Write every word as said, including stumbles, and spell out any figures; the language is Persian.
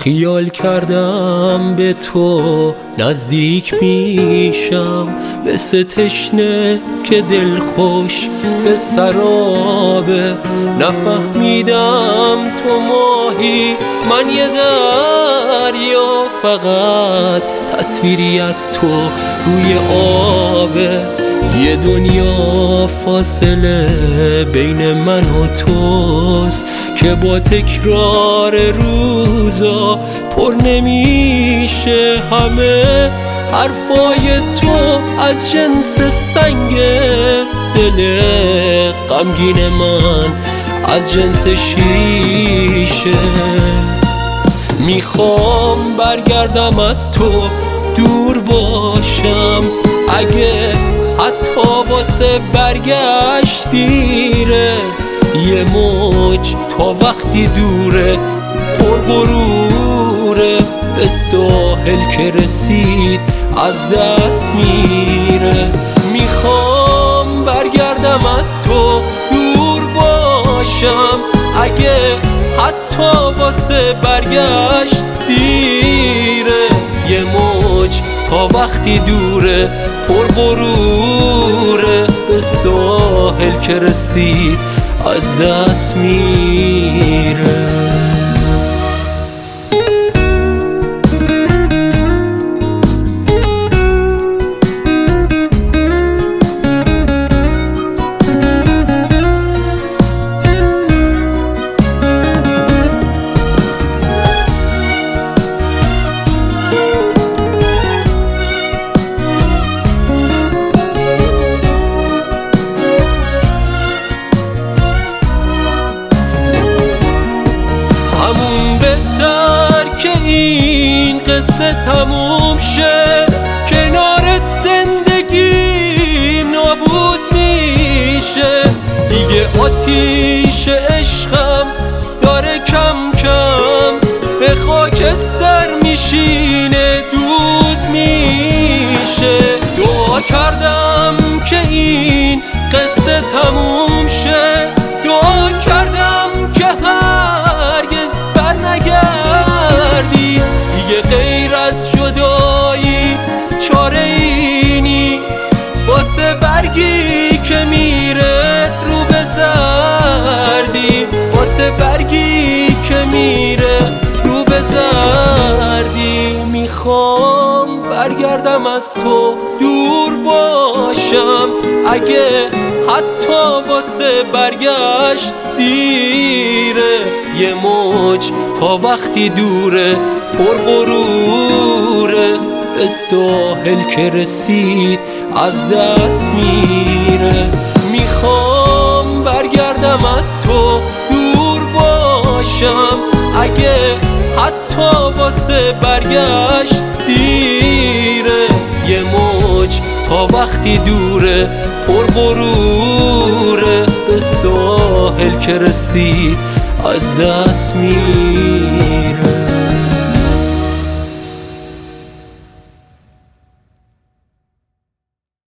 خیال کردم به تو نزدیک میشم، مثل تشنه که دل خوش به سرابه. نفهمیدم تو ماهی من یه دریا، فقط تصویری از تو روی آبه. یه دنیا فاصله بین من و توست که با تکرار روزا پر نمیشه. همه حرفای تو از جنس سنگ، دل غمگین من از جنس شیشه. میخوام برگردم از تو دور باشم، اگه حتی واسه برگشت دیره. یه موج تا وقتی دوره پر غروره، به ساحل که رسید از دست میره. میخوام برگردم از تو دور باشم، اگه حتی واسه برگشت دیره. یه موج تا وقتی دوره پر غروره، به ساحل که رسید از دست میره. این قصه تموم شه، کنارت زندگیم نابود میشه. دیگه آتیش عشقم داره کم کم به خاکستر میشینه، دود میشه. دعا کردم که این قصه تموم شه، دعا کردم که هرگز برنگردی. دیگه غیر از جدایی چاره ای نیست، واسه برگی که میره رو به زردی، واسه برگی که میره رو به زردی. میخوام برگردم از تو دور باشم، اگه حتی واسه برگشت دیره. یه موج تا وقتی دوره پر غروره، به ساحل که رسید از دست میره. میخوام برگردم از تو دور باشم، اگه حتی واسه برگشت دیره. یه موج تا وقتی دوره پر غروره، به ساحل که رسید از دست میره.